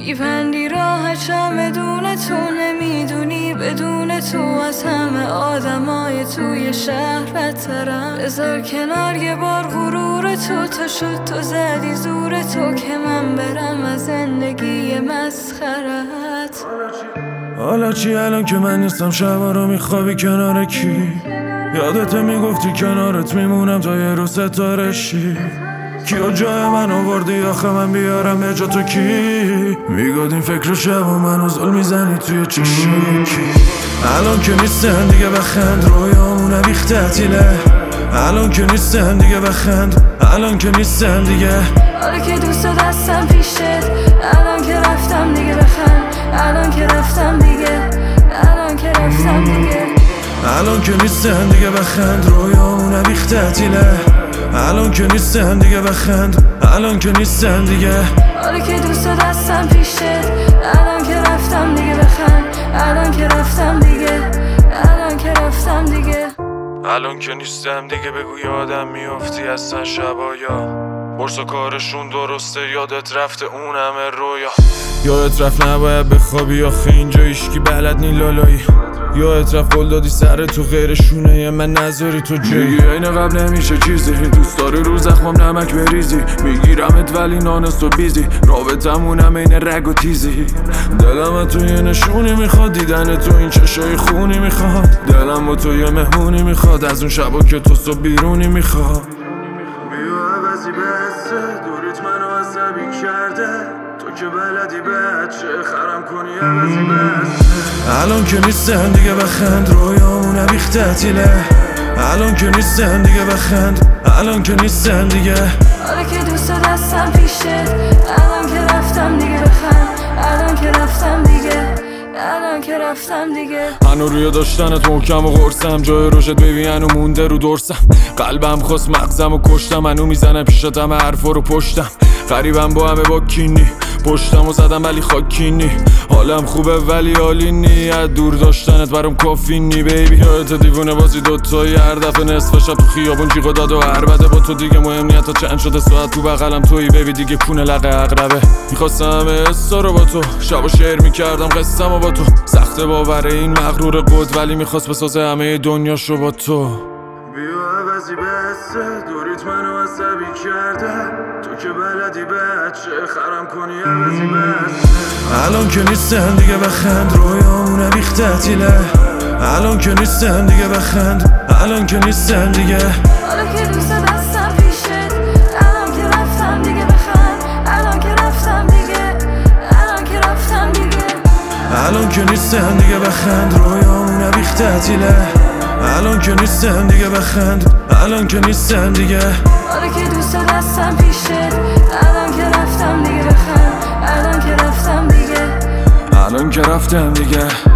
میپندی راحتشم بدون تو، نمیدونی بدون تو از همه آدمای توی شهر بدترم. بذار کنار یه بار غرور تو، تا شد تو زدی زور تو که من برم از زندگی مسخرت. حالا چی الان که من نیستم، شبا رو میخوابی کنار کی؟ یادت میگفتی کنارت میمونم تا یه رو ستاره شی. کیو جای من آوردی آخه من بیارم به جا تو کی؟ میگاد این فکر شب و منو زل میزنی توی چشم کی؟ الان که نیستن دیگه بخند، رویامونه بیخ تعطیله. الان که نیستن دیگه بخند، الان که نیستن دیگه. حالا که دوست دستم پیشت، الان که رفتم دیگه بخند، الان که رفتم دیگه، الان که رفتم دیگه. الان که نیستن دیگه بخند، رویامونه بیخ تعطیله. الان که نیستن دیگه بخند، الان که نیستن دیگه. حالا که دوست دستم پیشت، الان که رفتم دیگه بخند، الان که رفتم دیگه، الان که رفتم دیگه. الان که نیستم دیگه بگو یادم میافتی اصلا شبایا. برس و کارشون درسته، یادت رفته اون همه رویا. یادت رفت نباید بخوابی آخه اینجا ایشکی بلد نی لالایی. یادت رفت قول دادی سر تو غیرشونه یه من نذاری تو جایی. این قبل نمیشه چیزی، دوست داری رو زخمم نمک بریزی. میگیرمت ولی نانست و بیزی، رابطمونم این رگ و تیزی. دلم تو یه نشونی میخواد، دیدن تو این چشای خونی میخواد. دلم با تو یه مهمونی میخواد، از اون شبا که تو صبح بیرونی میخواد. بیا عوضی بسته دوریت منو عصبی کرده، تو که بلدی بچه خرم کنی عوضی بسته. الان که نیستن دیگه بخند، رویامونه بیخ تعطیله. الان که نیستن دیگه بخند، الان که نیستن دیگه. حالا که دوست دستم پیشت، الان که رفتم دیگه بخند، الان که رفتم دیگه، الان که رفتم دیگه. هنو روی داشتنت محکم و قرصم، جای روشت ببین هنو مونده رو درسم. قلبم خواست مغزم و کشتم، هنو میزنم پیشت همه حرفا رو پشتم. غریبم با همه با کینی، پشتم و زدم ولی خاکینی. حالم خوبه ولی حالی نی، از دور داشتنت برام کافی نی بیبی. یادت دیوونه بازی دوتایی، هر دفعه نصف شب تو خیابون جیغ داد و عربده. با تو دیگه مهم نیت تا چند شده ساعت تو بغلم تویی بیبی، دیگه کونه لقه اقربه. میخواستم همه حسا رو با تو، شب و شعر میکردم قصم و با تو. سخته باور این مغرور قد ولی میخواست بسازه همه دنیاشو با تو. بیا عوضی بسته دوریت منو عصبی کرده، تو که بلدی بچه خرم کنی عوضی بسته. الان که نیستن دیگه بخند، رویامونه بیخ تعطیله. الان که نیستن دیگه بخند، الان که نیستن دیگه. حالا که دوست دستم پیشت، الان که رفتم دیگه بخند، الان که رفتم دیگه، الان که رفتم دیگه. الان که نیستن دیگه بخند، رویامونه بیخ تعطیله. الان که نیستن دیگه بخند، الان که نیستن دیگه. حالا که دوست دستم پیشت، الان که رفتم دیگه بخند، الان که رفتم دیگه، الان که رفتم دیگه.